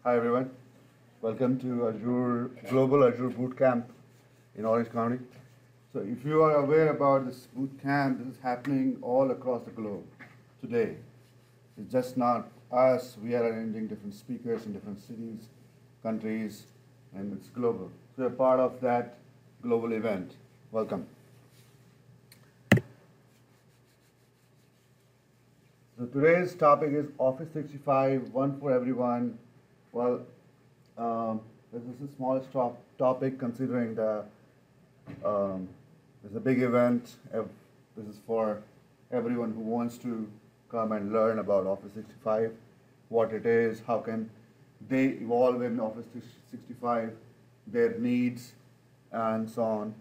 Hi everyone, welcome to Azure Global Azure Bootcamp in Orange County. So if you are aware about this bootcamp, this is happening all across the globe today. It's just not us, we are arranging different speakers in different cities, countries, and it's global. So you're part of that global event. Welcome. So today's topic is Office 365, one for everyone. Well, this is the smallest topic considering it's a big event. This is for everyone who wants to come and learn about Office 365, what it is, how can they evolve in Office 365, their needs, and so on.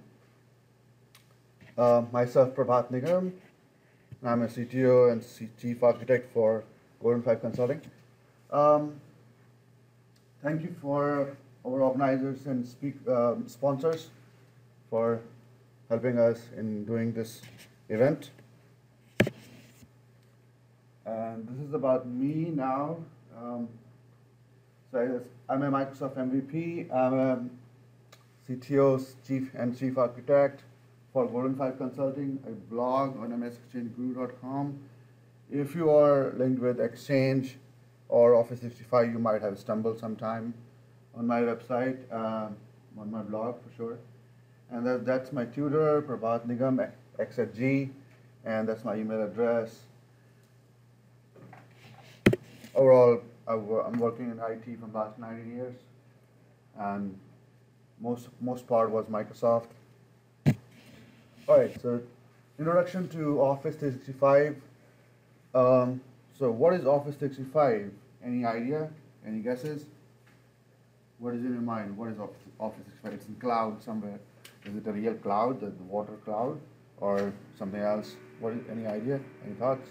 Myself, Prabhat Nigam. I'm a CTO and Chief Architect for Golden 5 Consulting. Thank you for our organizers and sponsors for helping us in doing this event. And this is about me now. I'm a Microsoft MVP. I'm a CTO, Chief Architect for Golden 5 Consulting. I blog on msexchangeguru.com. If you are linked with Exchange or Office 365, you might have stumbled sometime on my website, on my blog for sure. And that's my tutor, Prabhat Nigam, X at G, and that's my email address. Overall, I'm working in IT from last 19 years, and most part was Microsoft. All right, so introduction to Office 365. So what is Office 365? Any idea? Any guesses? What is in your mind? What is Office 365? It's in cloud somewhere. Is it a real cloud, the water cloud, or something else? Any idea? Any thoughts?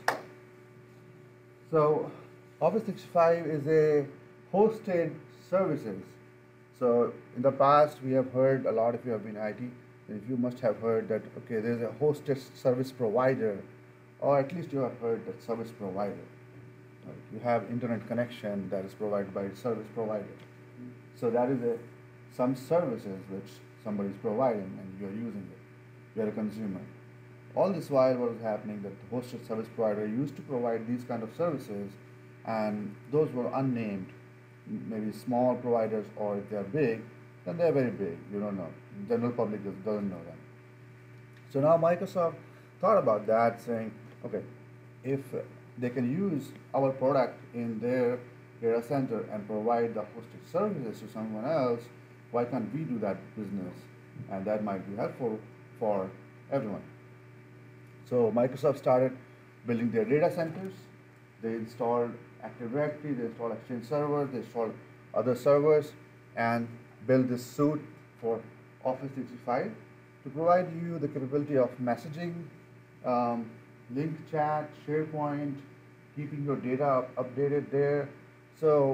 So Office 365 is a hosted services. So in the past, we have heard a lot, if you have been IT, if you must have heard that, okay, there's a hosted service provider, or at least you have heard that service provider. Right? You have internet connection that is provided by a service provider. So that is some services which somebody is providing and you are using it. You are a consumer. All this while, what was happening that the hosted service provider used to provide these kind of services, and those were unnamed, maybe small providers, or if they are big, then they are very big. You don't know. The general public doesn't know them. So now Microsoft thought about that, saying, okay, if they can use our product in their data center and provide the hosted services to someone else, why can't we do that business? And that might be helpful for everyone. So Microsoft started building their data centers. They installed Active Directory, they installed Exchange servers, they installed other servers, and built this suite for Office 365 to provide you the capability of messaging, link chat, SharePoint, keeping your data updated there. So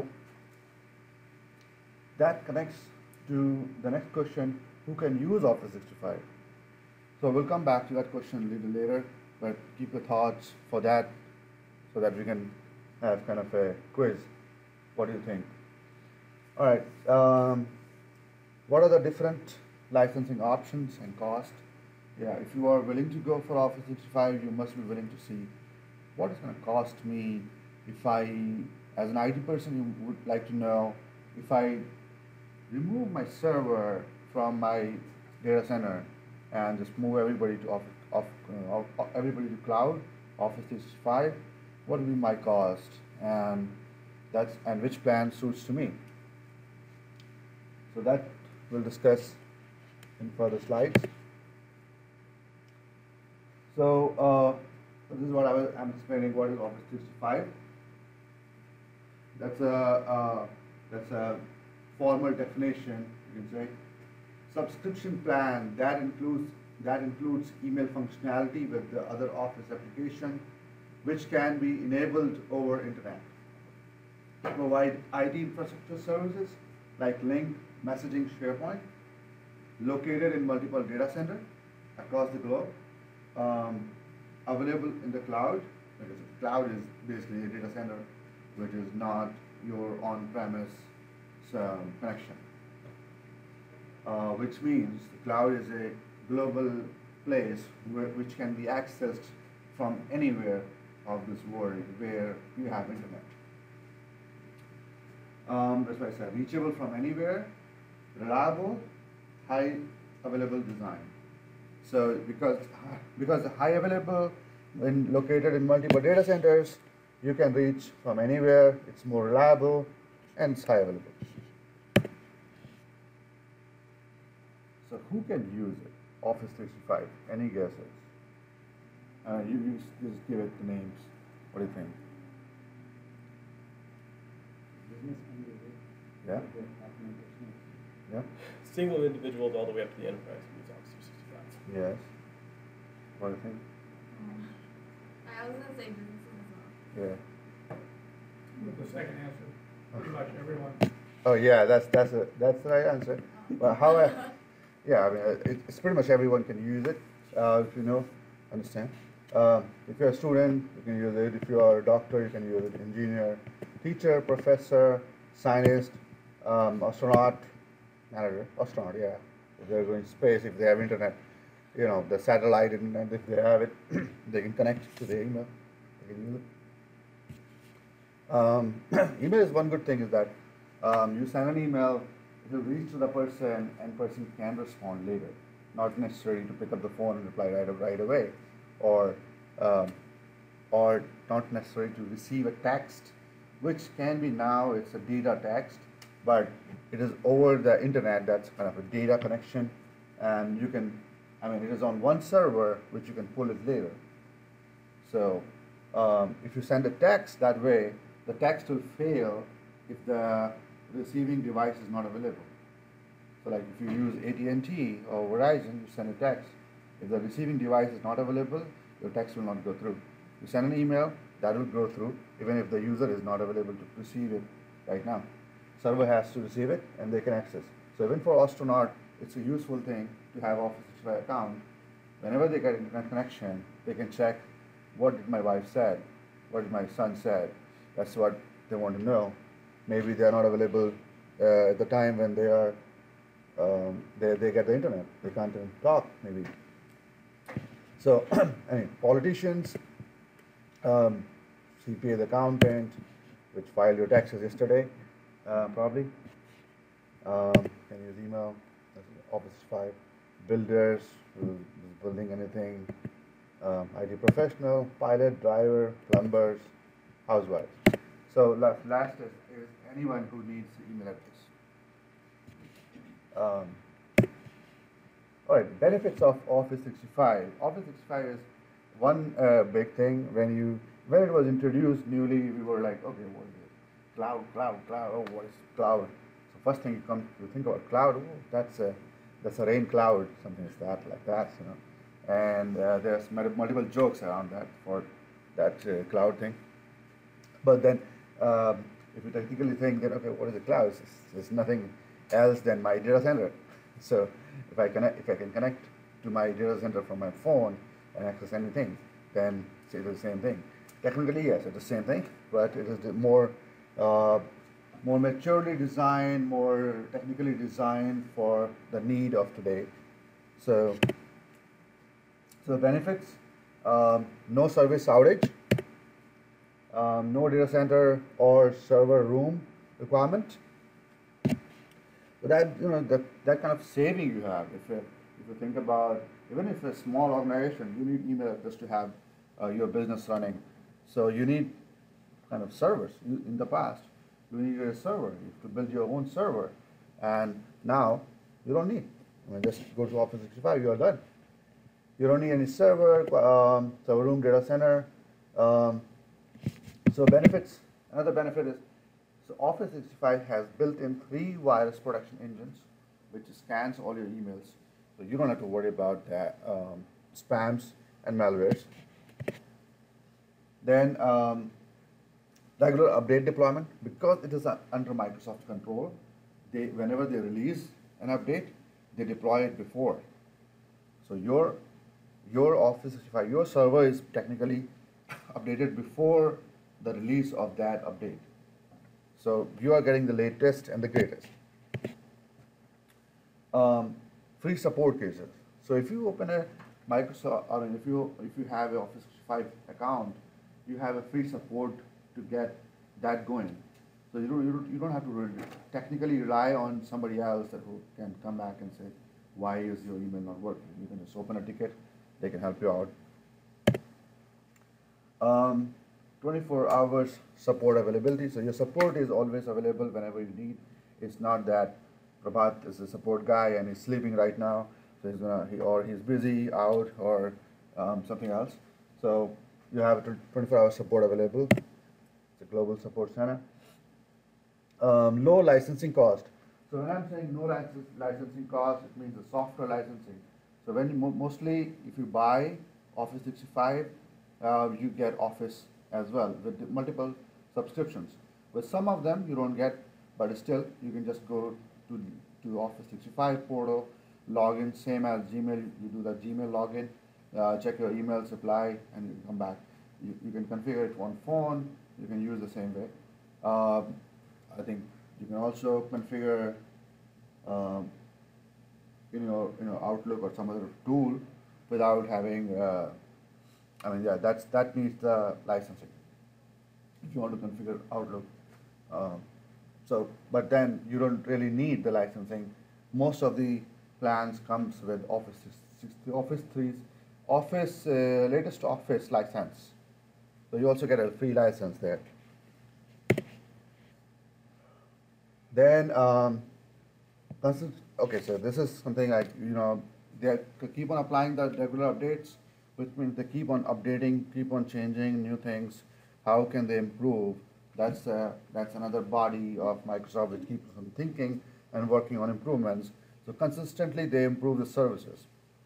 that connects to the next question, who can use Office 365? So we'll come back to that question a little later, but keep your thoughts for that so that we can have kind of a quiz. What do you think? All right. What are the different licensing options and cost? Yeah, if you are willing to go for Office 365, you must be willing to see what is going to cost me if I, as an IT person, you would like to know if I remove my server from my data center and just move everybody to everybody to cloud, Office 365, what will be my cost, and which plan suits to me. So that we'll discuss in further slides. So this is what I'm explaining. What is Office 365? That's a formal definition. You can say subscription plan that includes email functionality with the other Office application, which can be enabled over internet. Provide IT infrastructure services like link, messaging, SharePoint, located in multiple data centers across the globe, available in the cloud, because the cloud is basically a data center which is not your on-premise connection, which means the cloud is a global place which can be accessed from anywhere of this world where you have internet. That's why I said reachable from anywhere, reliable, high available design. So because high available when located in multiple data centers, you can reach from anywhere. It's more reliable and it's high available. So who can use it? Office 365. Any guesses? You just give it the names. What do you think? Business can use it. Yeah. Good documentation. Yeah. Single individuals all the way up to the enterprise can use Office 365. Yes. What do you think? I was gonna say businesses as well. Yeah. With the second answer, pretty much everyone. Oh yeah, that's the right answer. But yeah, I mean it's pretty much everyone can use it if you know, understand. If you're a student, you can use it. If you are a doctor, you can use it. Engineer, teacher, professor, scientist, astronaut, manager, astronaut. Yeah, if they're going to space, if they have internet, you know, the satellite internet, if they have it, they can connect to the email. They can use it. Email is one good thing is that you send an email, it will reach to the person and person can respond later. Not necessary to pick up the phone and reply right away, or not necessary to receive a text, which can be now it's a data text, but it is over the internet. That's kind of a data connection, and you can, I mean, it is on one server which you can pull it later. So if you send a text that way, the text will fail if the receiving device is not available. So like if you use AT&T or Verizon, you send a text. If the receiving device is not available, your text will not go through. You send an email, that will go through, even if the user is not available to receive it right now. Server has to receive it and they can access. So even for astronaut, it's a useful thing to have Office 365 account. Whenever they get internet connection, they can check what did my wife said, what did my son said. That's what they want to know. Maybe they are not available at the time when they are they get the internet. They can't even talk maybe. So I mean, politicians, CPA, the accountant, which filed your taxes yesterday, probably can use email. Office 5. Builders who is building anything. IT professional, pilot, driver, plumbers, housewives. So last is anyone who needs email address. All right, benefits of Office 365. Office 365 is one big thing. When it was introduced newly, we were like, okay, what is it? Cloud. Oh, what is cloud? So first thing you think about cloud. Oh, that's a rain cloud, something like that, you know. And there's multiple jokes around that for that cloud thing. But then, if you technically think that, okay, what is a cloud? It's nothing else than my data center. So if I can connect to my data center from my phone and access anything, then it's the same thing. Technically, yes, it's the same thing, but it is more maturely designed, more technically designed for the need of today. So benefits: no service outage. No data center or server room requirement. So that that kind of saving you have. If you think about, even if it's a small organization, you need email just to have your business running. So you need kind of servers. In the past, you needed a server. You have to build your own server, and now you don't need. I mean, just go to Office 365. You are done. You don't need any server room, data center. So benefits, another benefit is, so Office 365 has built-in 3 virus protection engines, which scans all your emails. So you don't have to worry about that, spams and malwares. Then regular update deployment, because it is under Microsoft control, whenever they release an update, they deploy it before. So your Office 365, your server is technically updated before the release of that update. So you are getting the latest and the greatest. Free support cases. So if you open a Microsoft, or if you have an Office 365 account, you have a free support to get that going. So you don't have to technically rely on somebody else who can come back and say, why is your email not working? You can just open a ticket, they can help you out. 24 hours support availability. So your support is always available whenever you need. It's not that Prabhat is a support guy and he's sleeping right now, so he's busy out or something else. So you have 24-hour support available. It's a global support center. Low licensing cost. So when I'm saying no licensing cost, it means the software licensing. So when mostly if you buy Office 365, you get Office as well with multiple subscriptions. With some of them you don't get, but still you can just go to Office 365 portal, log in, same as Gmail. You do the Gmail login, check your emails, apply, and you come back. You can configure it on phone. You can use the same way. I think you can also configure Outlook or some other tool without having that needs the licensing if you want to configure Outlook. But then you don't really need the licensing. Most of the plans comes with latest Office license. So you also get a free license there. Then okay, so this is something like they keep on applying the regular updates, which means they keep on updating, keep on changing new things. How can they improve? That's another body of Microsoft which keeps on thinking and working on improvements. So consistently they improve the services.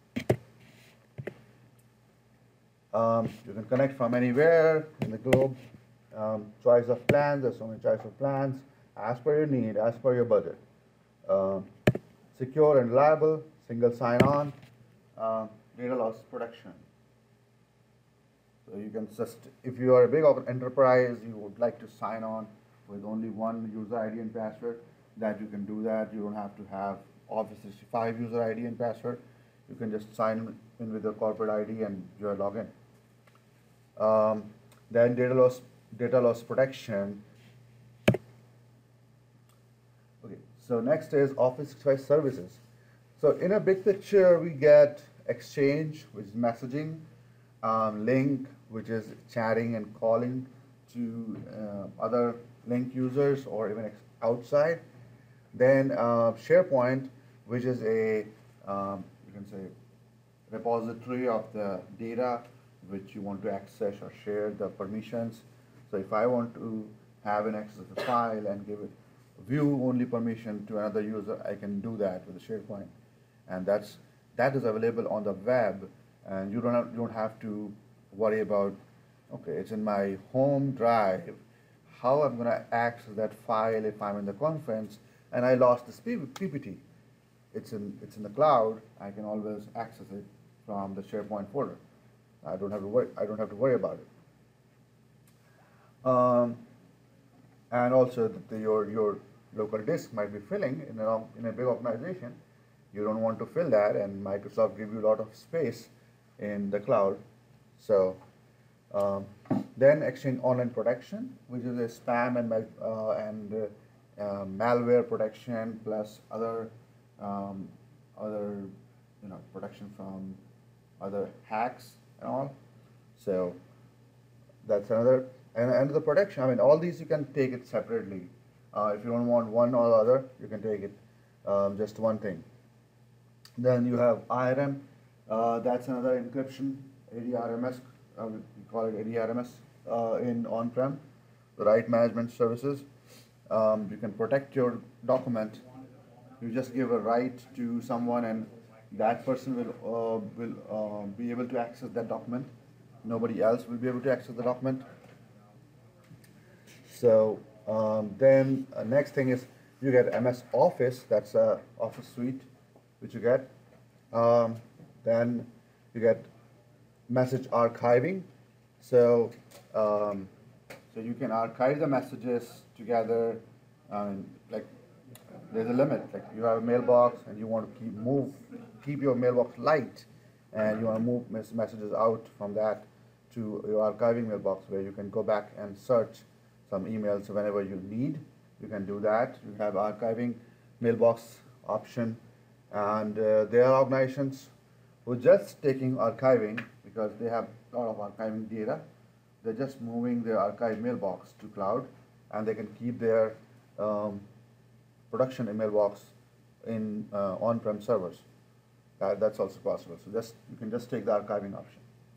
You can connect from anywhere in the globe. Choice of plans, there's so many choice of plans as per your need, as per your budget. Secure and reliable, single sign-on, data loss protection. So you can just, if you are a big enterprise, you would like to sign on with only one user ID and password, that you can do that. You don't have to have Office 365 user ID and password. You can just sign in with your corporate ID and you are logged in. Then data loss protection. Okay, so next is Office 365 services. So in a big picture, we get Exchange, which is messaging, Link, which is chatting and calling to other Link users or even outside. Then SharePoint, which is a you can say repository of the data which you want to access or share the permissions. So if I want to have an access to the file and give it view only permission to another user, I can do that with the SharePoint, and that is available on the web, and you don't have to worry about, okay, it's in my home drive, how I'm going to access that file if I'm in the conference and I lost this PPT. It's in the cloud. I can always access it from the SharePoint folder. I don't have to worry about it. And also your local disk might be filling in a big organization. You don't want to fill that, and Microsoft gives you a lot of space in the cloud. So then Exchange Online Protection, which is a spam and malware protection plus other protection from other hacks and all. So that's another and the protection. I mean, all these you can take it separately. If you don't want one or the other, you can take it just one thing. Then you have IRM. That's another encryption, ADRMS. We call it ADRMS in on-prem, the right management services. You can protect your document. You just give a right to someone, and that person will be able to access that document. Nobody else will be able to access the document. So then next thing is you get MS Office. That's a Office suite which you get. Then you get message archiving. So you can archive the messages together. Like there's a limit. Like you have a mailbox and you want to keep your mailbox light, and you want to move messages out from that to your archiving mailbox where you can go back and search some emails whenever you need. You can do that. You have archiving mailbox option, and there are organizations who are just taking archiving because they have a lot of archiving data. They're just moving their archive mailbox to cloud, and they can keep their production mailbox in on-prem servers. That's also possible. So you can just take the archiving option.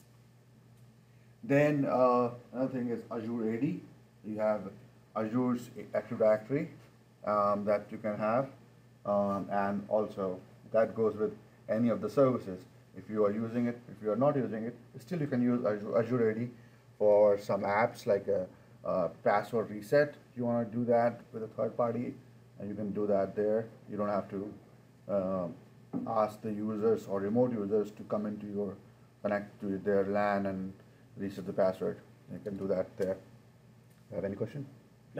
Then another thing is Azure AD. You have Azure's Active Directory that you can have, and also that goes with any of the services. If you are using it, if you are not using it, still you can use Azure AD for some apps like a password reset. If you want to do that with a third party, and you can do that there. You don't have to ask the users or remote users to come into your connect to their LAN and reset the password. You can do that there. Have any question? No.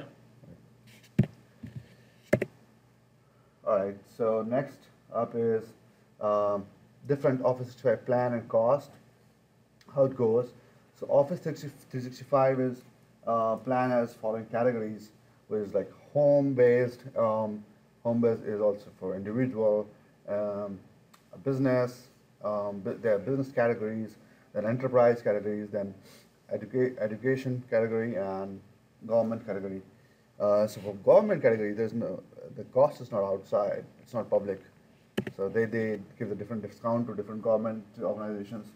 All right. So next up is different Office 365 plan and cost. How it goes. So Office 365 is plan as following categories, which is like home-based. Home-based is also for individual, business. There are business categories, then enterprise categories, then education category, and government category. So for government category, the cost is not outside. It's not public. So they give a different discount to different government organizations.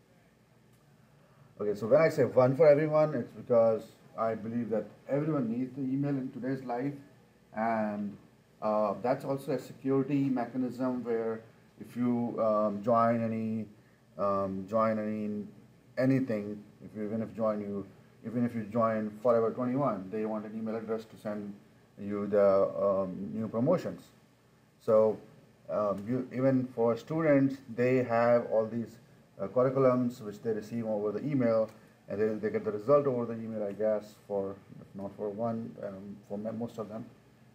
Okay, so when I say one for everyone, it's because I believe that everyone needs the email in today's life, and that's also a security mechanism where if you join anything, even if you join Forever 21, they want an email address to send you the new promotions. So even for students, they have all these curriculums which they receive over the email, and they get the result over the email, I guess, if not for one, for most of them.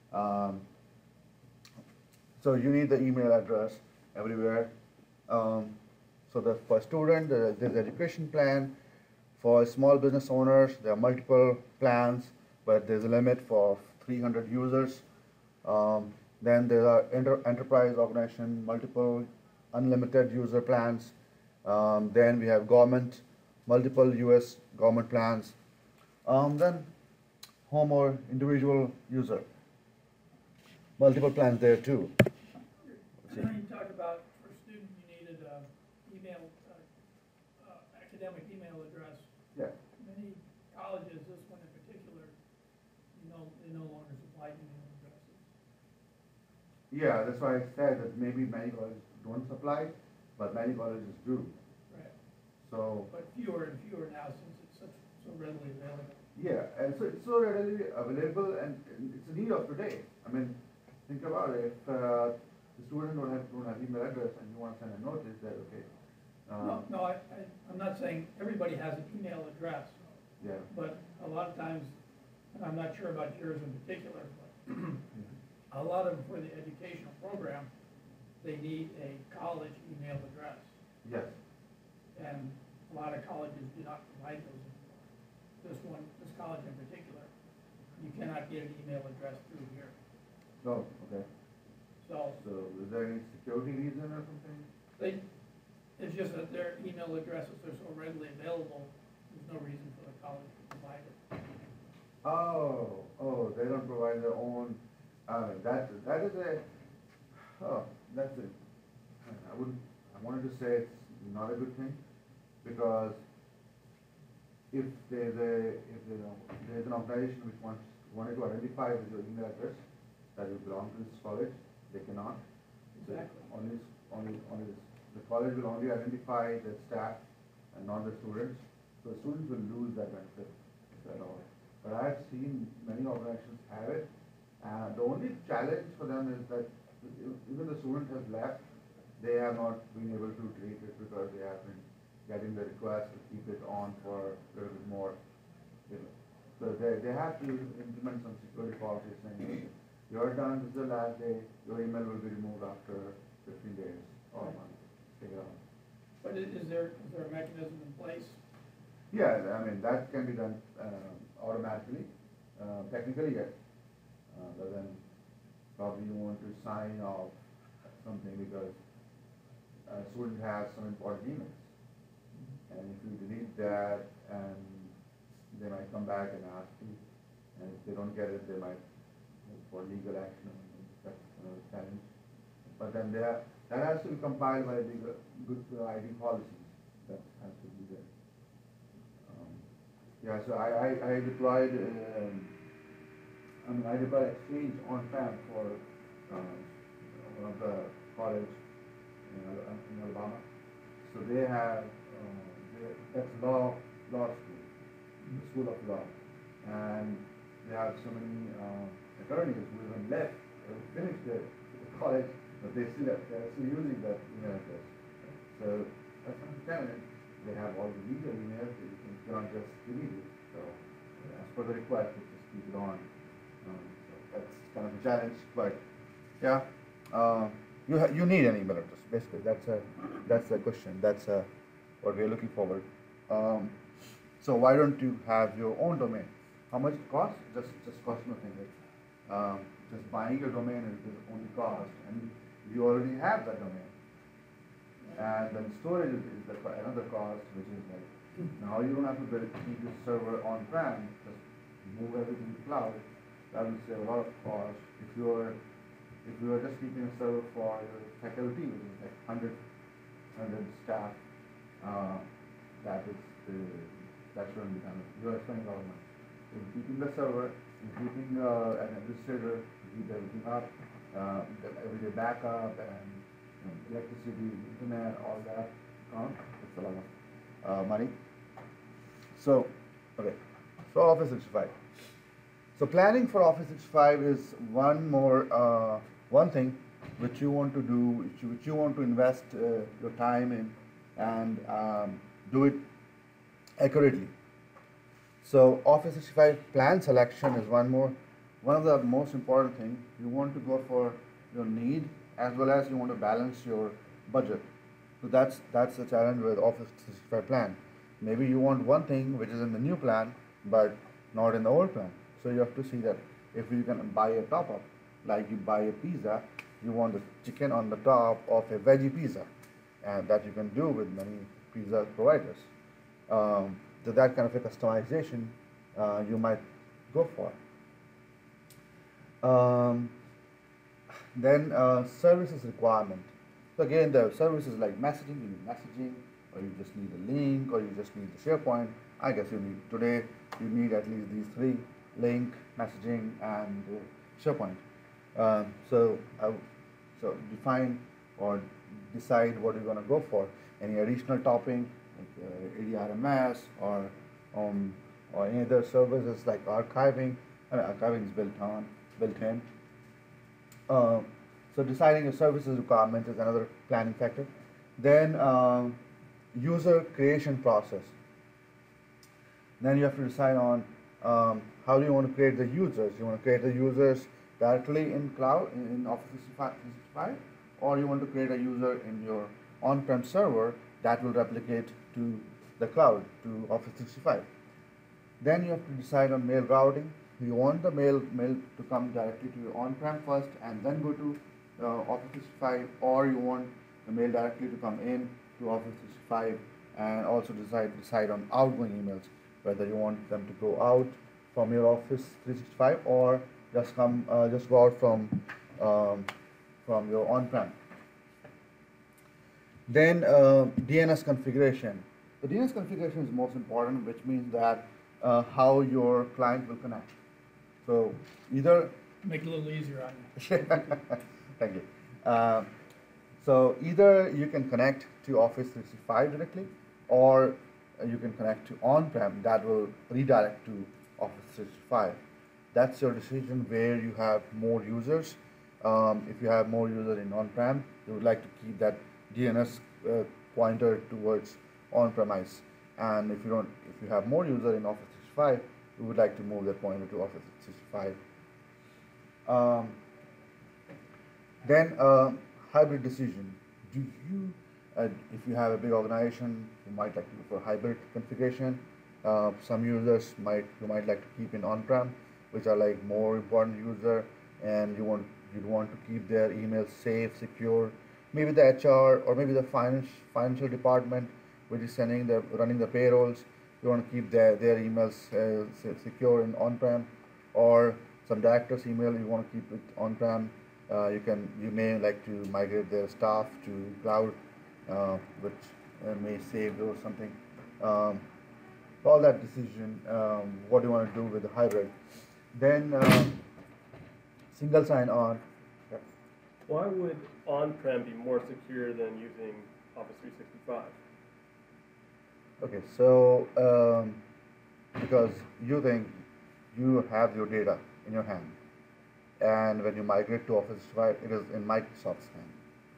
So you need the email address everywhere. So for student, there's education plan. For small business owners, there are multiple plans, but there's a limit for 300 users. Then there are enterprise organization, multiple unlimited user plans. Then we have government, multiple US government plans. Then home or individual user, multiple plans there too. You talked about for student you needed email, academic email address. Yeah. Many colleges, this one in particular, they no longer supply email addresses. Yeah, that's why I said that maybe many colleges don't supply, but many colleges do. Right. So But fewer and fewer now since it's so readily available. yeah, and so it's so readily available, and it's a need of today. I mean, think about it. If the student don't have email address and you want to send a notice, that okay. No, I'm not saying everybody has an email address, Yeah. but a lot of times, and I'm not sure about yours in particular, but a lot of them for the educational program, they need a college email address. Yes. And a lot of colleges do not provide those anymore. This college in particular, you cannot get an email address through here. Oh, okay. So So is there any security reason or something? it's just that their email addresses are so readily available, there's no reason for the college to provide it. Oh, they don't provide their own. That is a. Oh, that's it. I wanted to say it's not a good thing, because if there's an organization which wanted to identify with your email address that you belong to this college, they cannot. Exactly. Only the college will only identify the staff and not the students. So the students will lose that benefit, if at all. But I've seen many organizations have it, and the only challenge for them is that even the student has left, they have not been able to delete it because they have been getting the request to keep it on for a little bit more. So they have to implement some security policies saying, you're done, this is the last day, your email will be removed after 15 days or a month. Take it off. But is there a mechanism in place? Yeah, I mean, that can be done automatically. Technically, yes. But then probably you want to sign off something because a student has some important emails. And if you delete that, and they might come back and ask you, and if they don't get it, they might move for legal action. That's another challenge. But then that has to be compiled by legal, good ID policies. That has to be there. Yeah, so I deployed. I deployed Exchange on-prem for one of the college in Alabama. So they have that's law school, the School of Law, and they have so many attorneys who even left, finished the college, but they're still using that email address. So that's not challenge. They have all the legal emails that you cannot just delete it. So as per the request, you just keep it on. So that's kind of a challenge, but yeah, you need an email address. Basically, that's the question. That's what we're looking forward. So why don't you have your own domain? How much it costs? Just cost nothing. Right? Just buying your domain is only cost, and you already have that domain. And then storage is another cost, which is like now you don't have to keep your server on-prem. Just move everything to cloud. That will save a lot of cost. If you are just keeping a server for your faculty, which is like 100 staff, that shouldn't be done. You are spending a lot of money. So keeping the server, keeping an administrator, keep everything up, the everyday backup and electricity, internet, all that. It's a lot of money. So, okay. So Office 365. So planning for Office 365 is one thing which you want to do, which you want to invest your time in, and do it accurately. So Office 365 plan selection is one of the most important thing. You want to go for your need as well as you want to balance your budget. So that's the challenge with Office 365 plan. Maybe you want one thing which is in the new plan but not in the old plan. So you have to see that if you can buy a top up, like you buy a pizza, you want the chicken on the top of a veggie pizza, and that you can do with many pizza providers. So that kind of a customization you might go for. Then services requirement. So again, the services like messaging, you need messaging, or you just need a link, or you just need the SharePoint. I guess today you need at least these three: link, messaging, and SharePoint. So define or decide what you're going to go for. Any additional topping, like ADRMS or any other services like archiving. Archiving is built in. So deciding your services requirement is another planning factor. Then user creation process. Then you have to decide on how do you want to create the users. You want to create the users directly in cloud, in Office 365, or you want to create a user in your on-prem server that will replicate to the cloud, to Office 365. Then you have to decide on mail routing. You want the mail to come directly to your on-prem first and then go to Office 365, or you want the mail directly to come in to Office 365, and also decide on outgoing emails, whether you want them to go out from your Office 365 or just go out from your on-prem. Then DNS configuration. The DNS configuration is most important, which means that how your client will connect. So either Make it a little easier on you. thank you. So either you can connect to Office 365 directly, or you can connect to on-prem that will redirect to Office 365. That's your decision where you have more users. If you have more users in on-prem, you would like to keep that DNS pointer towards on-premise. And if you have more users in Office 365, we would like to move that pointer to Office 365. Um, then hybrid decision. Do you, if you have a big organization, you might like to go for hybrid configuration. Some users you might like to keep in on-prem, which are like more important user, and you'd want to keep their emails safe, secure. Maybe the HR or maybe the financial department, which is running the payrolls. You want to keep their emails secure in on-prem, or some director's email you want to keep it on-prem. You may like to migrate their staff to cloud, which may save or something. All that decision, what do you want to do with the hybrid. Then single sign-on. Yeah. Why would on-prem be more secure than using Office 365? Okay, so because you think you have your data in your hand, and when you migrate to Office 365, it is in Microsoft's hand.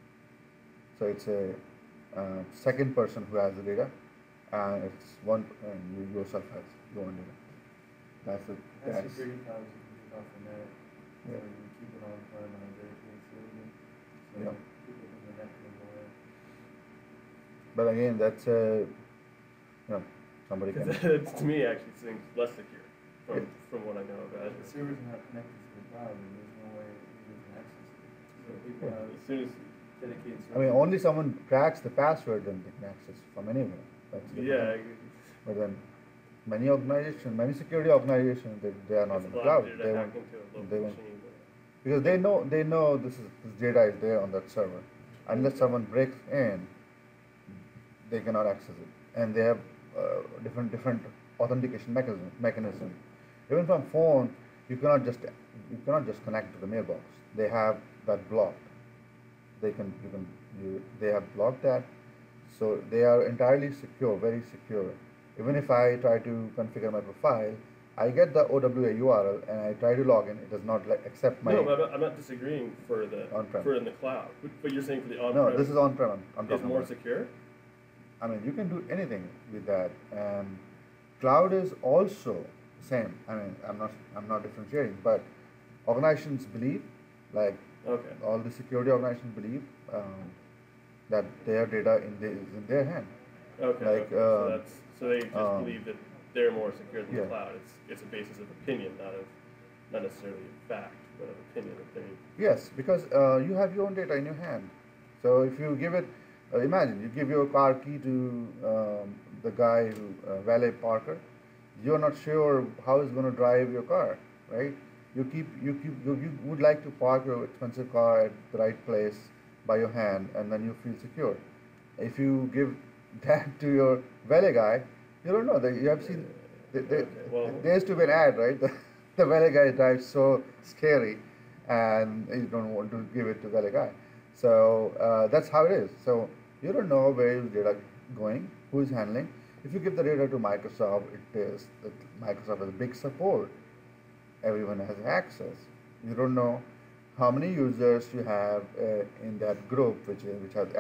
So it's a second person who has the data, and it's one, and you yourself has your own data. That's it. That's security policy off the net. So Yeah. you keep it on-prem on a dedicated server. So Yeah. people from the net can go in. But again, that's somebody can. Because to me, actually seems less secure Yeah. from what I know of If Azure. the server's not connected to the cloud, then there's no way you can access it. So people Yeah. have As soon as dedicated servers. I mean, only someone cracks the password, then they can access from anywhere. That's the yeah, thing. But then many organizations, many security organizations, they are not it's in a the lot cloud. easier They to won't, hack into a local they won't. machine. Because they know this data is there on that server. Unless someone breaks in, they cannot access it, and they have different authentication mechanism. Even from phone, you cannot just connect to the mailbox. They have that blocked. They have blocked that, so they are entirely secure, very secure. Even if I try to configure my profile, I get the OWA URL and I try to log in. It does not accept my. No, but I'm not disagreeing for On-prem. in the cloud. But you're saying for the on-prem. No, this is on-prem. I'm is talking more about. secure. I mean, you can do anything with that, and cloud is also same. I mean, I'm not differentiating, but organizations believe, like Okay. all the security organizations believe, that their data is in their hand. Okay. Like, okay. So they just um, believe that they're more secure than yeah. the cloud. It's a basis of opinion, not necessarily a fact, but of opinion that they. Yes, because you have your own data in your hand. So if you give it, imagine you give your car key to the guy who valet parker. You're not sure how he's going to drive your car, right? You would like to park your expensive car at the right place by your hand, and then you feel secure. If you give that to your valet guy, you don't know. You have seen. Well, There used to be an ad, right? The valet guy drives so scary, and you don't want to give it to valet guy. So that's how it is. So you don't know where is data going, who is handling. If you give the data to Microsoft, it is that Microsoft has big support. Everyone has access. You don't know how many users you have in that group, which has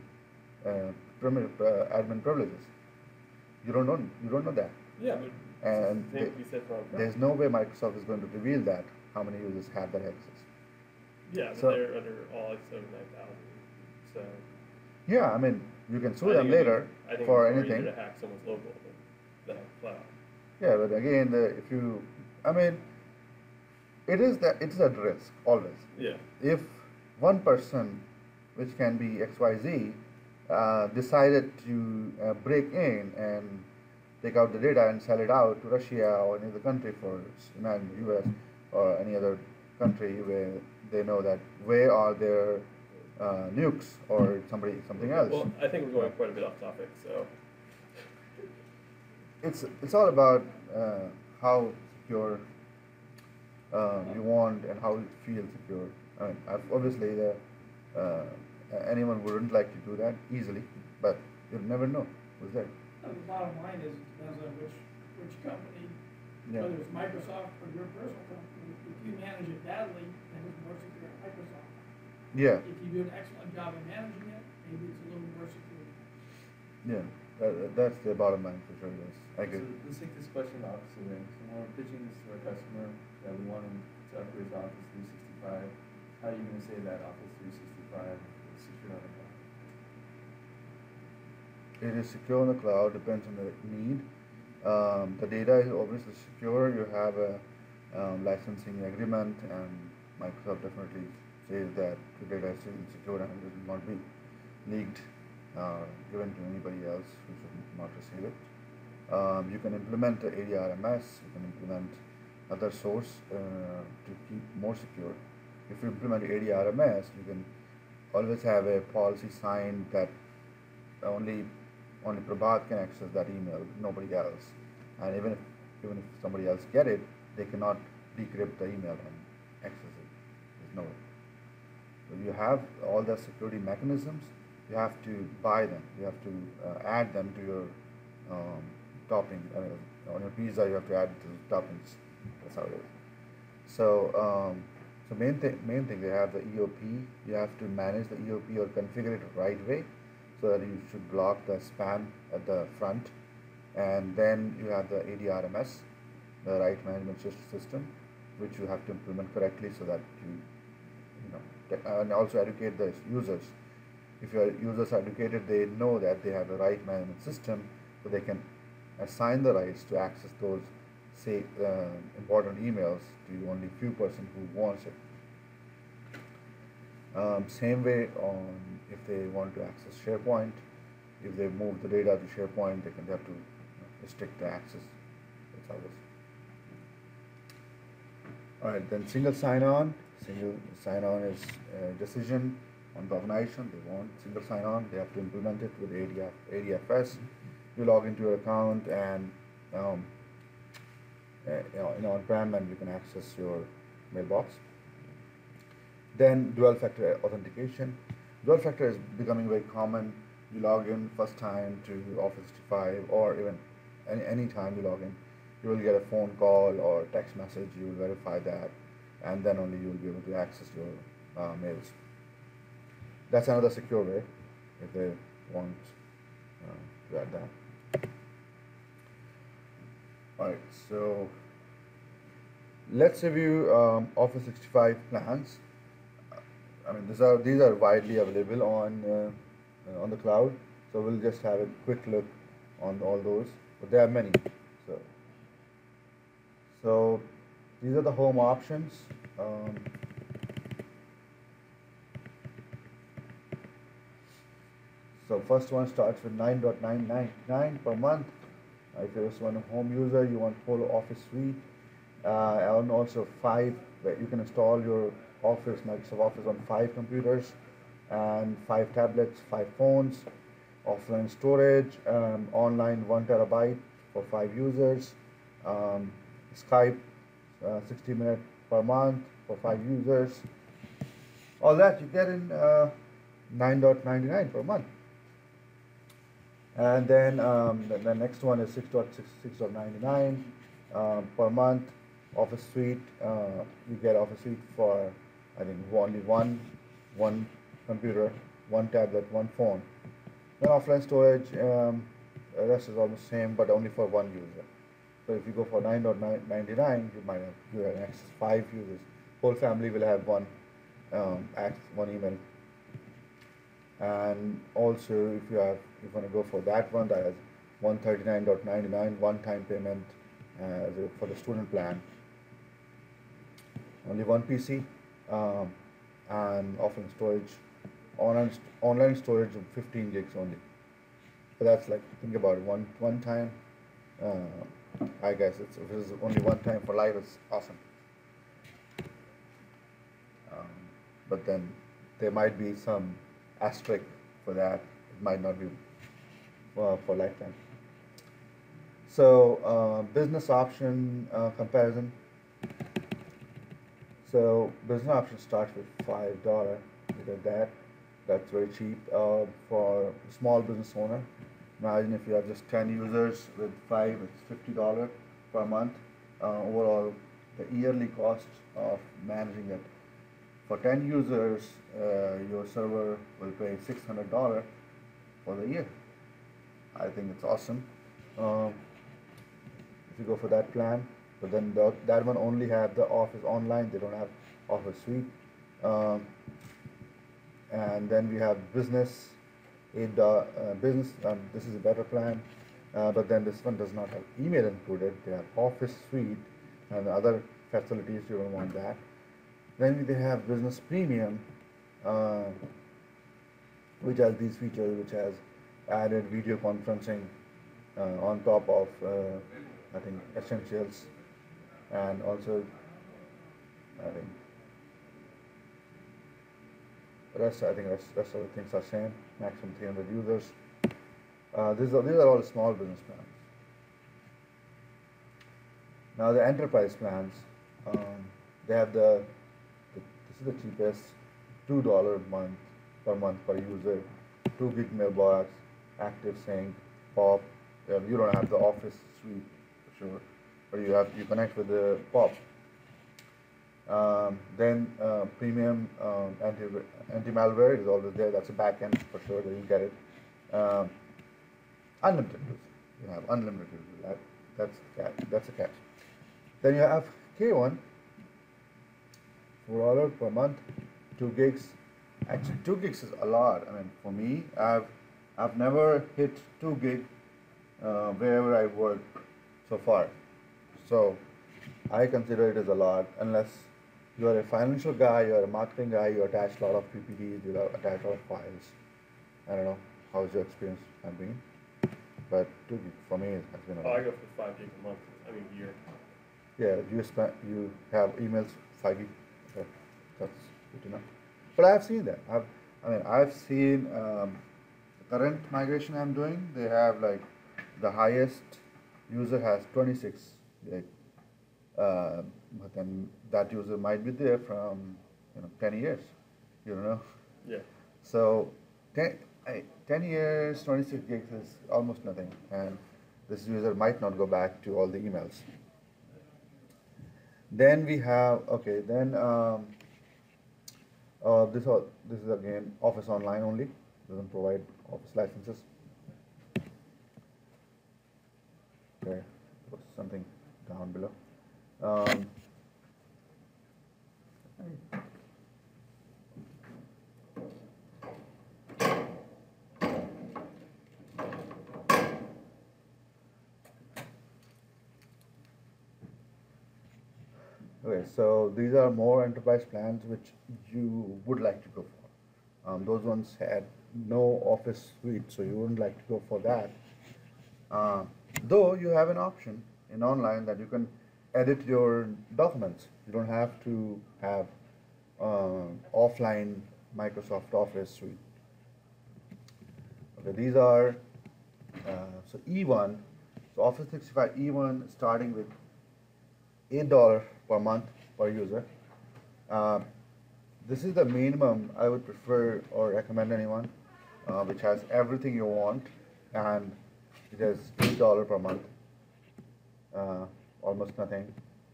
admin privileges. You don't know that. yeah, but And same can be said for on-prem. there's no way Microsoft is going to reveal that, how many users have that access. Yeah, but So- they're under all ISO 9000. So Yeah, I mean, you can sue I them think it'd be- later I think for it's more anything. easier to hack someone's local than cloud. Yeah, but again, if you, I mean, it's at risk always. Yeah. If one person, which can be XYZ, decided to break in and take out the data and sell it out to Russia or any other country for, imagine US or any other country where they know that where are their nukes or something else. Well, I think we're going quite a bit off topic, so. It's all about how secure you want and how you feel secure. I mean, obviously, anyone wouldn't like to do that easily, but you'll never know who's there. The bottom line is, it depends on which company, Yeah. whether it's Microsoft or your personal company, if you manage it badly, then it's more secure at Microsoft. Yeah, If you do an excellent job of managing it, maybe it's a little more secure. yeah. That's the bottom line for sure, yes. I So agree. let's take this question the opposite way. So when we're pitching this to our customer, that we want him to upgrade to Office 365, how are you gonna say that Office 365 is secure on the cloud? It is secure on the cloud, depends on the need. The data is obviously secure. You have a licensing agreement, and Microsoft definitely says that the data is secure and it will not be leaked, given to anybody else who should not receive it. You can implement the ADRMS, you can implement other source to keep more secure. If you implement ADRMS, you can always have a policy signed that only Prabhat can access that email, nobody else. And even if somebody else get it, they cannot decrypt the email and access it. There's no way. So you have all the security mechanisms. You have to buy them. You have to add them to your topping. On your pizza, you have to add the toppings. That's how it is. So main thing they have the EOP. You have to manage the EOP or configure it right way, so that you should block the spam at the front. And then you have the ADRMS, the right management system, which you have to implement correctly so that and also educate the users. If your users are educated, they know that they have the right management system, so they can assign the rights to access those, say, important emails to only few person who wants it. Same way on if they want to access SharePoint, if they move the data to SharePoint, they have to restrict the access. That's how it is. All right, then single sign-on. Single sign-on is a decision on the organization. They want single sign-on. They have to implement it with ADFS. You log into your account and in on-prem, and you can access your mailbox. Then dual-factor authentication. Dual-factor is becoming very common. You log in first time to Office 65, or even any time you log in, you will get a phone call or text message. You will verify that, and then only you will be able to access your mails. That's another secure way if they want to add that. Alright, so let's review Office 65 plans. I mean, these are widely available on the cloud, so we'll just have a quick look on all those. But there are many. So these are the home options. So first one starts with $9.999 per month. If you're just one home user, you want whole Office suite, and also 5, where you can install your Office, Microsoft Office on 5 computers and 5 tablets, 5 phones, offline storage, online 1 terabyte for 5 users, Skype 60 minutes per month for 5 users. All that you get in $9.99 per month. And then the next one is $6.99 per month. Office Suite, you get Office Suite for, I think, only one computer, 1 tablet, 1 phone. Then offline storage, the rest is almost same, but only for 1 user. So if you go for $9.99, you might have access 5 users. Whole family will have one email. And also, if you want to go for that one, that has $139.99 one-time payment for the student plan. Only 1 PC, and offline storage, online storage of 15 gigs only. So that's like, think about it, one time. I guess if it's only 1 time for life, it's awesome. But then there might be some asterisk for that. It might not be for lifetime. So business option comparison. So business option starts with $5. Look at that. That's very cheap for a small business owner. Imagine if you have just 10 users with 5, it's $50 per month. Overall, the yearly cost of managing it. For 10 users, your server will pay $600 for the year. I think it's awesome. Um, if you go for that plan, but then that one only have the Office Online. They don't have Office Suite. Um, and then we have Business. Business. This is a better plan, but then this one does not have email included. They have Office Suite and other facilities. You don't want that. Then they have Business Premium, uh, which has these features, which has added video conferencing on top of I think essentials, and also I think rest of the things are same. Maximum 300 users. These are all small business plans. Now the enterprise plans, they have this is the cheapest, $2 per month per user, 2 gig mailbox, active sync, pop. You don't have the Office Suite for sure, but you connect with the pop. Then premium anti-malware is always there. That's a backend for sure that you get it. Um, Unlimited use. You have unlimited use. That's a catch. Then you have K1, $4 per month, 2 gigs. Actually, 2 gigs is a lot. I mean, for me, I've never hit 2 gig wherever I work so far. So I consider it as a lot, unless you are a financial guy, you are a marketing guy, you attach a lot of PPTs, you attach a lot of files. I don't know how's your experience have been, but 2 gig for me has been a Oh, lot. I go for 5 gig a month, year. Yeah, you have emails 5 gig. Okay, that's good to know. But I've seen that. I've seen the current migration I'm doing. They have like the highest user has 26 gig, but then that user might be there from 10 years. You don't know. Yeah. So 10 years, 26 gigs is almost nothing, and this user might not go back to all the emails. Then we have this is again Office Online only, doesn't provide Office licenses. Okay, put something down below. Um, Okay, so these are more enterprise plans which you would like to go for. Those ones had no Office Suite, so you wouldn't like to go for that. Uh, though you have an option in online that you can edit your documents. You don't have to have offline Microsoft Office Suite. Okay, these are so E1. So Office 365 E1 starting with $8 per month per user. Uh, this is the minimum I would prefer or recommend anyone, which has everything you want, and it is $8 per month, almost nothing.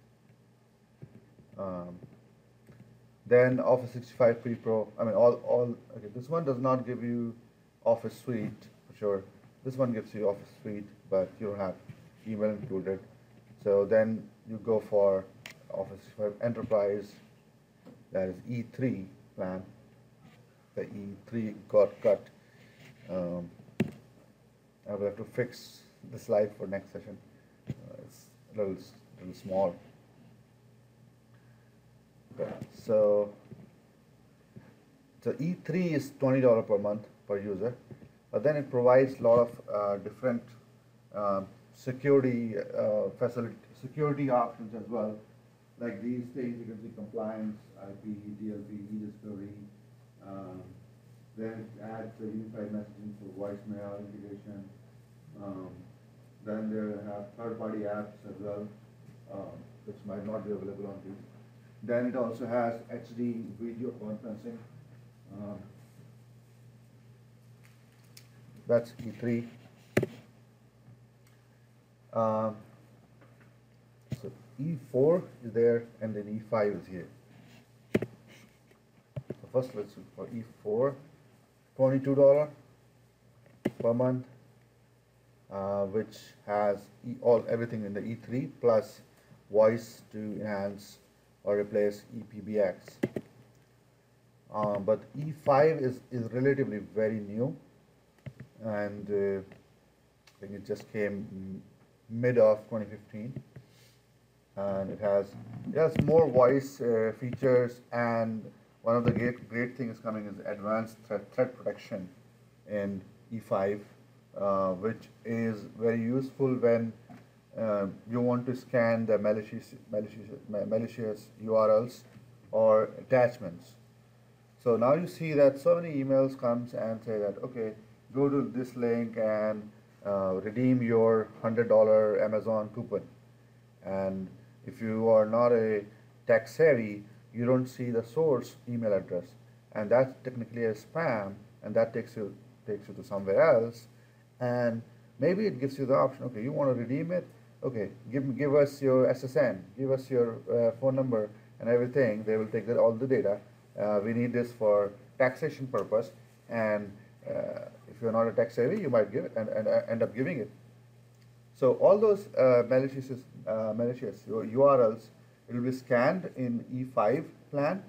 Then Office 65 Pre-Pro. Okay, this one does not give you Office Suite for sure. This one gives you Office Suite, but you don't have email included. So then you go for Office 65 Enterprise, that is E3 plan. The E3 got cut. I will have to fix the slide for next session. It's a little small. Okay, so E3 is $20 per month per user, but then it provides a lot of different security security options as well. Like these things, you can see compliance, IP, DLP, e-discovery. Then it adds the unified messaging for voicemail integration. Then there have third-party apps as well, which might not be available on these. Then it also has HD video conferencing. That's E3. So E4 is there, and then E5 is here. So first let's look for E4, $22 per month, which has everything in the E3 plus voice to enhance or replace ePBX. But E5 is relatively very new, and I think it just came mid of 2015, and it has more voice features, and one of the great things coming is advanced threat protection in E5, which is very useful when you want to scan the malicious URLs or attachments. So now you see that so many emails comes and say that, okay, go to this link and redeem your $100 Amazon coupon. And if you are not a tech savvy, you don't see the source email address, and that's technically a spam, and that takes you to somewhere else. And maybe it gives you the option, okay, you want to redeem it, okay, give us your SSN, give us your phone number and everything. They will take all the data. We need this for taxation purpose, and if you're not a tech savvy, you might give it and end up giving it. So all those malicious URLs, it will be scanned in E5 plan,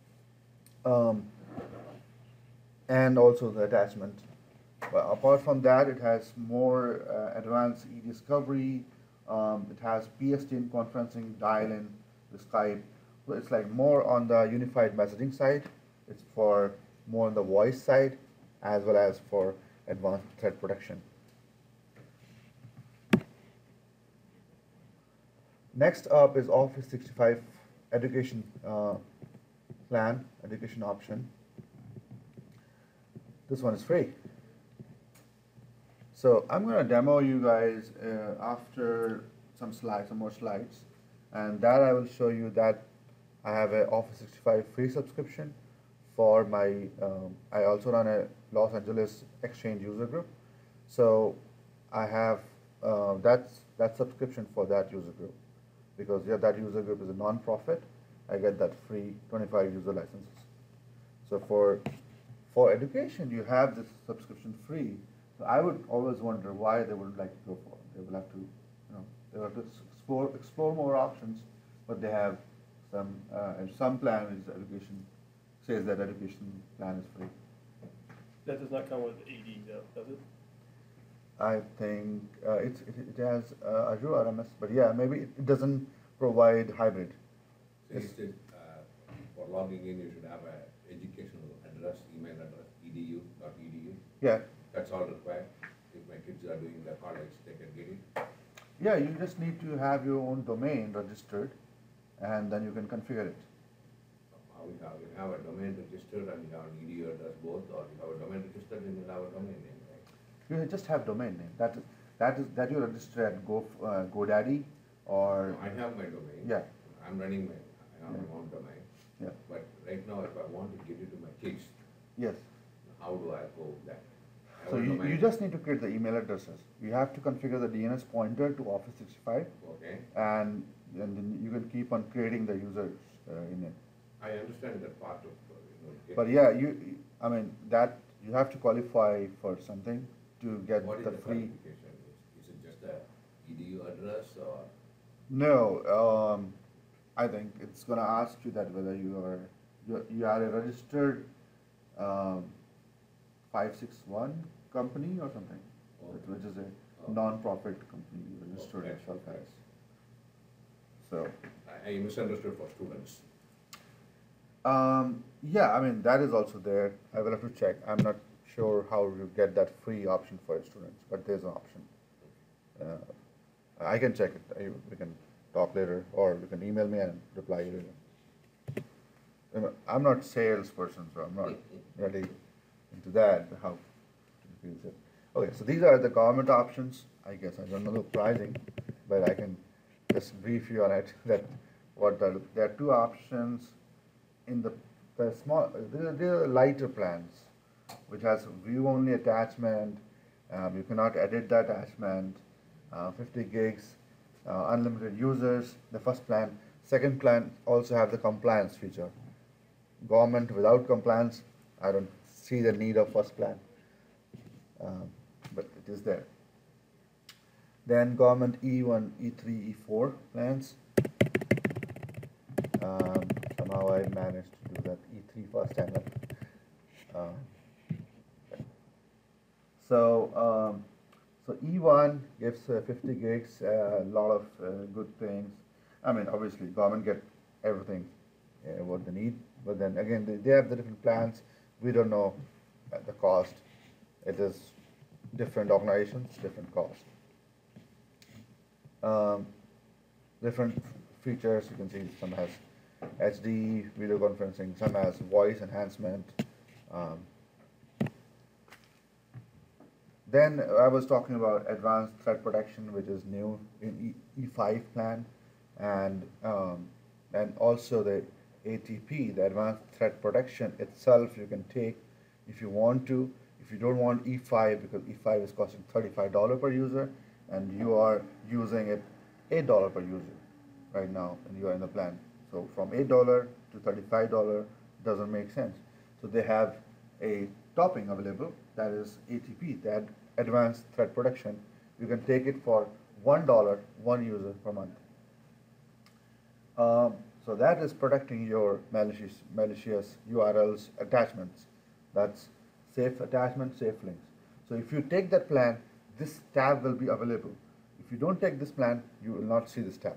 and also the attachment. But apart from that, it has more advanced e-discovery. It has PSTN conferencing, dial-in, the Skype. So it's like more on the unified messaging side. It's for more on the voice side, as well as for advanced threat protection. Next up is Office 365 education plan, education option. This one is free. So I'm going to demo you guys after some more slides, and that I will show you that I have an Office 365 free subscription for my, I also run a Los Angeles Exchange user group. So I have that subscription for that user group, because that user group is a non-profit. I get that free 25 user licenses. So for education, you have this subscription free. So I would always wonder why they wouldn't like to go for it. They will have to, they will have to explore more options, but they have some plan is education, says that education plan is free. That does not come with AD, though, does it? I think it has Azure RMS, but yeah, maybe it doesn't provide hybrid. So instead, for logging in, you should have an educational address, email address, edu.edu. Yeah. That's all required. If my kids are doing the college, they can get it. Yeah, you just need to have your own domain registered, and then you can configure it. You have a domain registered and you have an edu address both, or you have a domain registered and you have a domain name, right? You just have domain name. That you register at GoDaddy or. No, I have my domain. Yeah. I have my own domain. Yeah. But right now, if I want to give it to my kids, Yes. how do I go with that? I So have a you domain. just need to create the email addresses. You have to configure the DNS pointer to Office 365, Okay. and then you can keep on creating the users in it. I understand that part of, But yeah, I mean, that you have to qualify for something to get what is the the free. qualification? Is it just a edu address or? No, I think it's gonna ask you that whether you are a registered 561 company or something, which is a non-profit company you registered Okay. yourself as. So. I misunderstood for students. Yeah, I mean, that is also there. I will have to check. I'm not sure how you get that free option for students, but there's an option. I can check it. We can talk later, or you can email me and reply later. I'm not salesperson, so I'm not really into that, how to use it. Okay, so these are the government options. I guess I don't know the pricing, but I can just brief you on it. There are two options in the small. There are lighter plans, which has view-only attachment. You cannot edit the attachment. 50 gigs, unlimited users. The first plan. Second plan also have the compliance feature. Government without compliance, I don't see the need of first plan, but it is there. Then government E1, E3, E4 plans. Somehow I managed to do that E3 first and then. So E1 gives 50 gigs, a lot of good things. I mean, obviously, government get everything what they need, but then again, they have the different plans. We don't know the cost. It is different organizations, different cost. Different features, you can see some has HD video conferencing, some has voice enhancement. Then I was talking about advanced threat protection, which is new in E5 plan, and also the ATP, the advanced threat protection itself. You can take if you want to. If you don't want E5, because E5 is costing $35 per user, and you are using it $8 per user right now, and you are in the plan. So from $8 to $35 doesn't make sense. So they have a topping available, that is ATP, that advanced threat protection. You can take it for $1, one user per month. So that is protecting your malicious URLs attachments. That's safe attachment, safe links. So if you take that plan, this tab will be available. If you don't take this plan, you will not see this tab.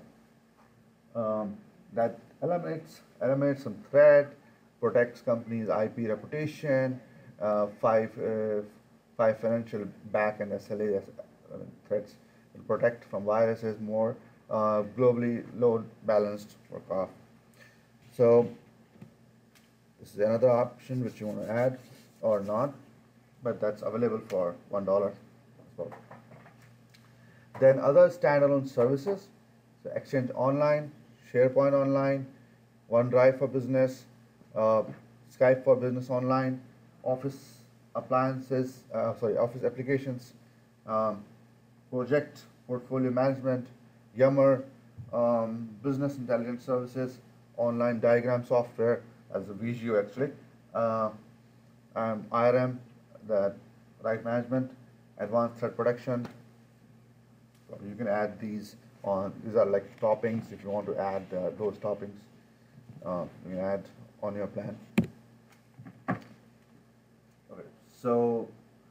That eliminates some threat, protects companies' IP reputation, five financial back and SLA threats, will protect from viruses more, globally load balanced work off. So this is another option which you want to add or not, but that's available for $1 as well. Then other standalone services, so Exchange Online, SharePoint Online, OneDrive for Business, Skype for Business Online, Office appliances, Office applications, project portfolio management, Yammer, business intelligence services, online diagram software as a Visio actually, IRM, that right management, advanced threat protection. So you can add these on. These are like toppings. If you want to add those toppings, you can add on your plan. Okay, so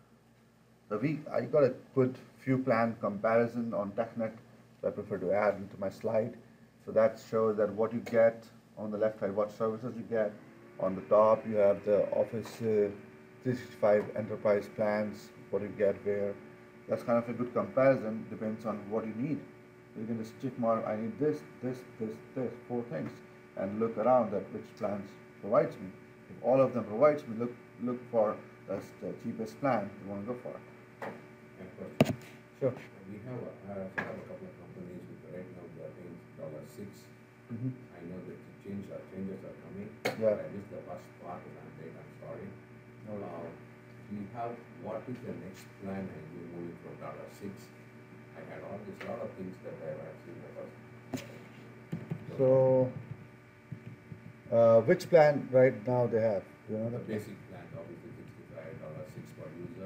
I got a good few plan comparison on TechNet. So I prefer to add into my slide. So that shows that what you get on the left side, what services you get. On the top, you have the Office 365 enterprise plans, what you get where. That's kind of a good comparison, depends on what you need. You can just check mark, I need this, 4 things, and look around at which plans provides me. If all of them provides me, look for the cheapest plan you want to go for. Sure. We have a couple of companies with right now they are paying $6. Mm-hmm. I know that the changes are coming. Yeah. I missed the first part of that date, I'm sorry. No. We have, what is the next plan and you moving from $6? I had all this lot of things that I have seen the first. So, which plan right now they have? Do you know The that? basic plan, obviously $65, $6 per user.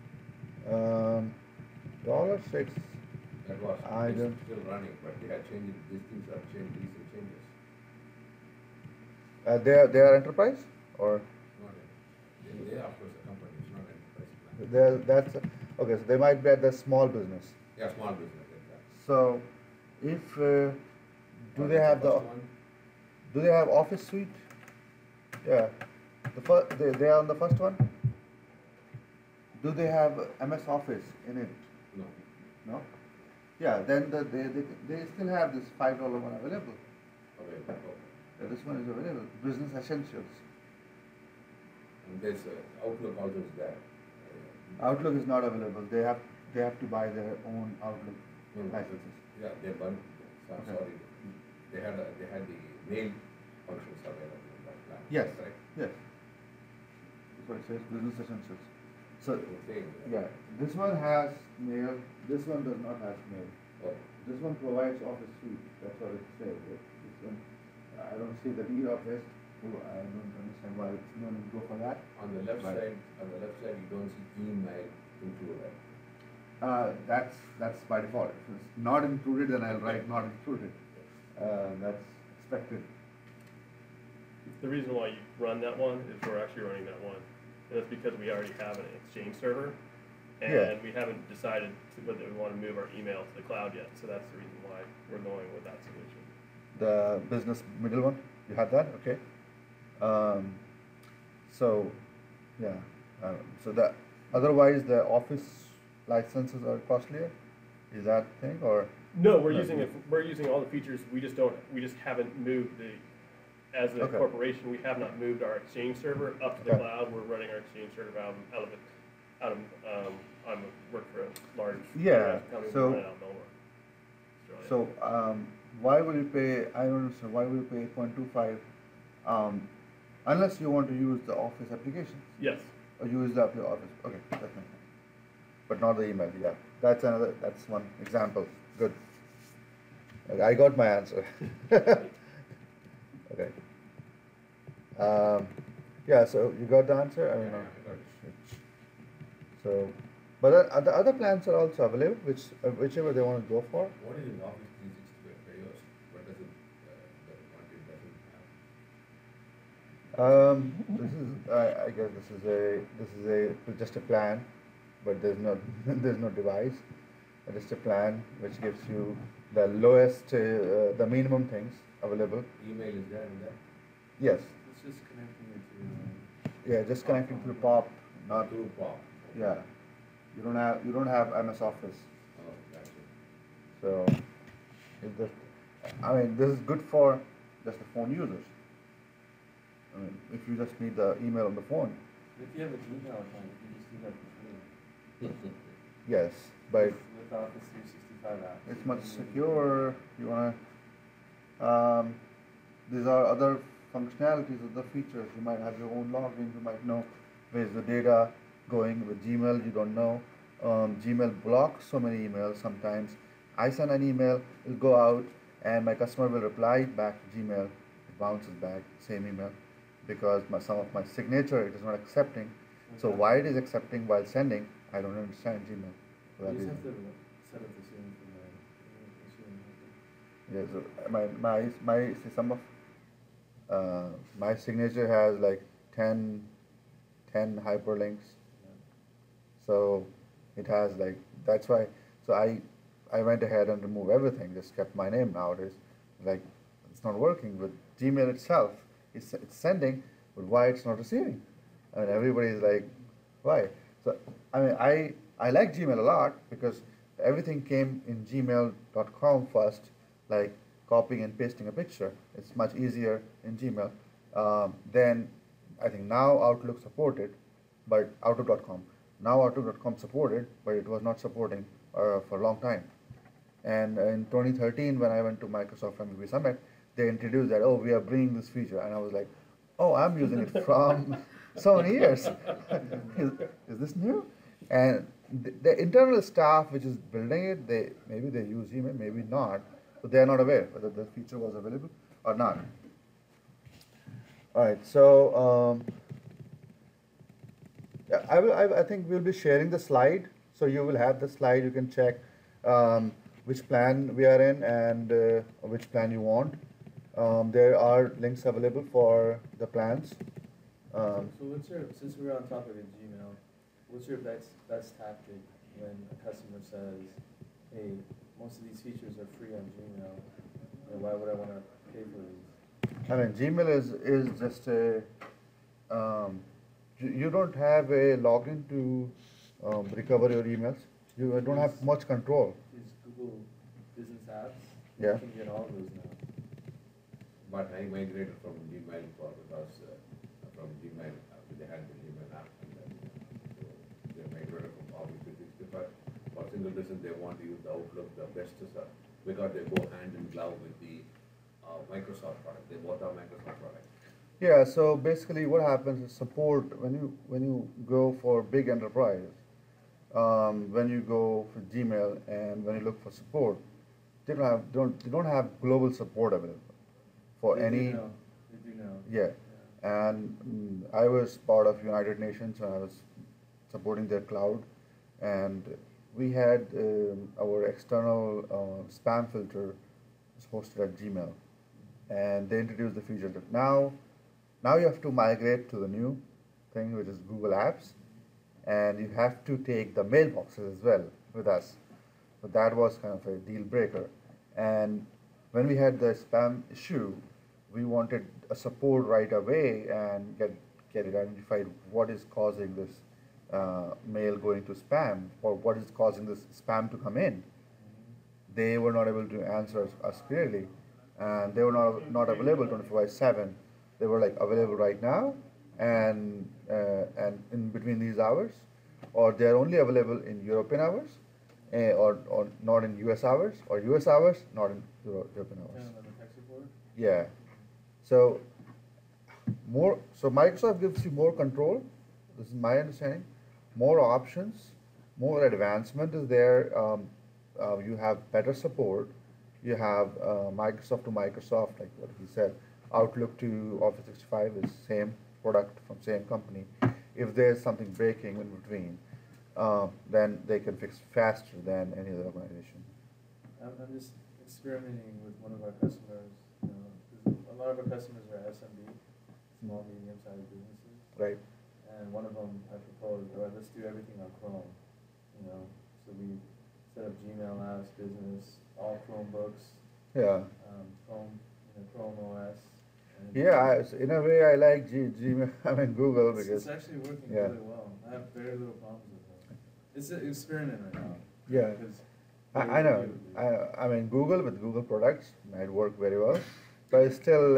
$6. That was, I it's don't- still running, but they have changed, these things are changed, recent changes. They are enterprise or Not they are, of course, a company, it's not an enterprise plan. that's okay. So they might be at the small business. Yeah, small business, exactly. So, if do What they is have the first one? do they have Office Suite? Yeah, they are on the first one. Do they have MS Office in it? No. No. Yeah, then they still have this $5 one available. Okay, okay. Yeah, this one is available. Business Essentials. And there's Outlook also is there. Outlook is not available. They have to buy their own Outlook No, no, licenses. Yeah, they burned, Okay. sorry. They had the mail functions available in that plan. Yes. Correct? Yes. That's what it says. Business Essentials. So Okay. yeah, this one has mail. This one does not have mail. Oh, This one provides Office Suite. That's what it says. This one, I don't see the need of it. Oh, I don't understand why it's no need to go for that. on the left Right. side, you don't see email included. That's by default. If it's not included, then I'll write not included. That's expected. The reason why you run that one is we're actually running that one. And that's because we already have an Exchange server. And Yeah. we haven't decided whether we want to move our email to the cloud yet. So that's the reason why we're going with that solution. The business middle one, you have that, okay? So, yeah. So that otherwise the Office licenses are costlier. Is that thing or? No, we're No. using it. We're using all the features. We just haven't moved the. As a Okay. corporation, we have not moved our Exchange server up to the Okay. cloud. We're running our Exchange server out of I work for a large Yeah, company so- running out of Melbourne, Australia. So, why will you pay, I don't understand, why will you pay 8.25, unless you want to use the Office applications, Yes. or use the Office, okay, that's fine. But not the email, yeah, that's one example, good. Okay, I got my answer. Okay. Yeah, so you got the answer, I mean, Yeah, I got it. so, but the other plans are also available, whichever they want to go for. What is Office 365 for yours? What does it, what it doesn't have? This is, I guess this is just a plan, but there's no there's no device. Just a plan which gives you the lowest, the minimum things available. Email is there in there? Yes, It's just connecting it to, yeah, just connecting to the POP, not Through POP. yeah. You don't have MS Office, Oh, gotcha. so I mean this is good for just the phone users. I mean, if you just need the email on the phone, if you have a Gmail account, you can just do that for free. yes, but With Office 365 app. it's much secure. You wanna, these are other functionalities, other features. You might have your own login. You might know where's the data going. With Gmail, you don't know. Gmail blocks so many emails sometimes. I send an email, it'll go out, and my customer will reply back to Gmail. It bounces back, same email, because some of my signature it is not accepting. So Okay. why it is accepting while sending, I don't understand Gmail. For You that just reason. have to set up the same for the, Yeah, so my see, some of my signature has like 10 hyperlinks. So it has like that's why. So I went ahead and removed everything. Just kept my name nowadays. Like it's not working with Gmail itself. It's sending, but why it's not receiving? I mean everybody is like, why? So I mean I like Gmail a lot because everything came in gmail.com first, like copying and pasting a picture. It's much easier in Gmail. Then I think now Outlook supported, but Outlook.com. Now Outlook.com supported, but it was not supporting for a long time. And in 2013, when I went to Microsoft MVP Summit, they introduced that, oh, we are bringing this feature. And I was like, oh, I'm using it from so many years. is this new? And the internal staff which is building it, maybe they use email, maybe not, but they are not aware whether the feature was available or not. All right, so yeah, I think we'll be sharing the slide, so you will have the slide. You can check which plan we are in and which plan you want. There are links available for the plans. So what's your, since we're on topic of Gmail, what's your best tactic when a customer says, hey, most of these features are free on Gmail, and why would I want to pay for these? I mean, Gmail is just a you don't have a login to recover your emails. You don't have much control. These Google business apps, Yeah. you can get all those now. But I migrated from Gmail because from Gmail, they had the Gmail app and then so they migrated from Office 365. For single reason, they want to use the Outlook, the best because they go hand in glove with the Microsoft product. They both are Microsoft products. Yeah, so basically what happens is support when you go for big enterprise, when you go for Gmail and when you look for support, they don't have global support available for They do any now. They do now. yeah. And I was part of United Nations and I was supporting their cloud, and we had our external spam filter was hosted at Gmail, and they introduced the feature that now you have to migrate to the new thing, which is Google Apps, and you have to take the mailboxes as well with us. So that was kind of a deal breaker. And when we had the spam issue, we wanted a support right away and get it identified what is causing this mail going to spam, or what is causing this spam to come in. They were not able to answer us clearly, and they were not available 24/7. They were like available right now, and in between these hours, or they are only available in European hours, or not in US hours, or US hours not in European hours. Turn on the tech support. Yeah. So so Microsoft gives you more control. This is my understanding. More options, more advancement is there. You have better support. You have Microsoft to Microsoft, like what he said. Outlook to Office 365 is same product from same company. If there's something breaking in between, then they can fix faster than any other organization. I'm just experimenting with one of our customers. You know, 'cause a lot of our customers are SMB, small, medium-sized businesses. Right. And one of them I proposed, all right, let's do everything on Chrome. You know, so we set up Gmail apps, business, all Chromebooks, Yeah. Chrome, Chrome OS. And Yeah. In a way, I like Gmail. I mean Google it's because actually working yeah. really well. I have very little problems with it. It's an experiment right now. Yeah. Because I know. I mean, Google with Google products might work very well, but still,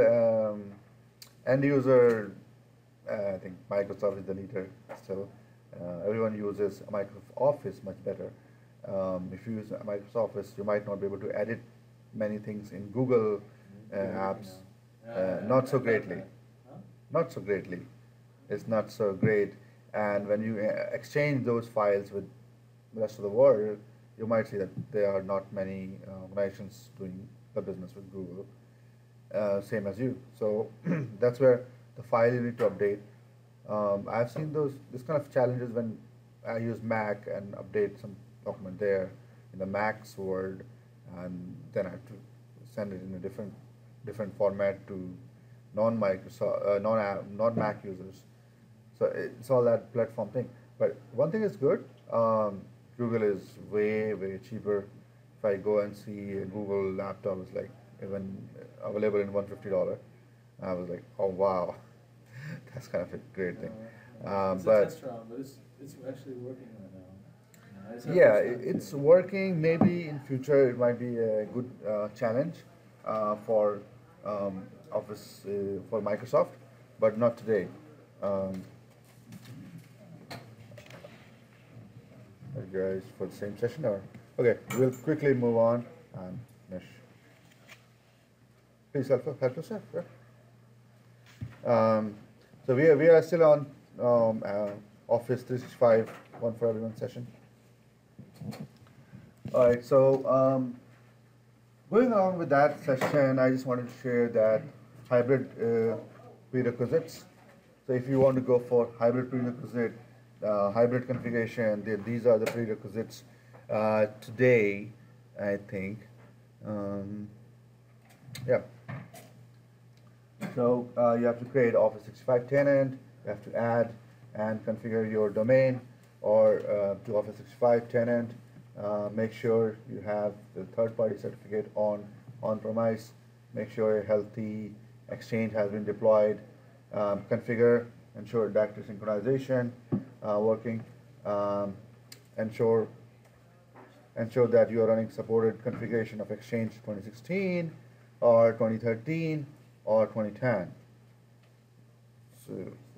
end user, I think Microsoft is the leader still. Everyone uses Microsoft Office much better. If you use Microsoft Office, you might not be able to edit many things in Google apps. Not so greatly. Huh? Not so greatly. It's not so great. And when you exchange those files with the rest of the world, you might see that there are not many organizations doing the business with Google, same as you. So that's where the file you need to update. I've seen this kind of challenges when I use Mac and update some document there in the Mac's world, and then I have to send it in a different format to non-Microsoft, non-Mac users. So it's all that platform thing. But one thing is good. Google is way cheaper. If I go and see a Google laptop is like even available in $150, I was like, oh wow, that's kind of a great thing. It's But a test trial, but it's actually working right now. You know, it's our yeah, first time it's doing working. Maybe in future it might be a good challenge for Office for Microsoft, but not today. Are you guys for the same session or? Okay, we'll quickly move on. Nish, please help yourself. Yeah. So we are still on Office 365 one for everyone session. All right, so going along with that session, I just wanted to share that hybrid prerequisites. So if you want to go for hybrid prerequisite, hybrid configuration, these are the prerequisites today, I think. Yeah. So you have to create Office 365 tenant, you have to add and configure your domain or to Office 365 tenant. Make sure you have the third-party certificate on-premise. Make sure a healthy Exchange has been deployed. Configure, ensure directory synchronization working. Ensure that you are running supported configuration of Exchange 2016 or 2013 or 2010. So,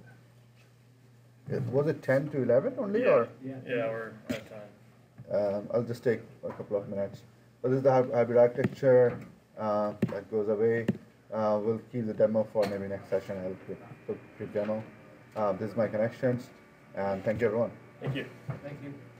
was it 10 to 11 only, or? Yeah, we're out of time. I'll just take a couple of minutes. So this is the hybrid architecture that goes away. We'll keep the demo for maybe next session. I'll keep a quick demo. This is my connections, and thank you everyone. Thank you. Thank you.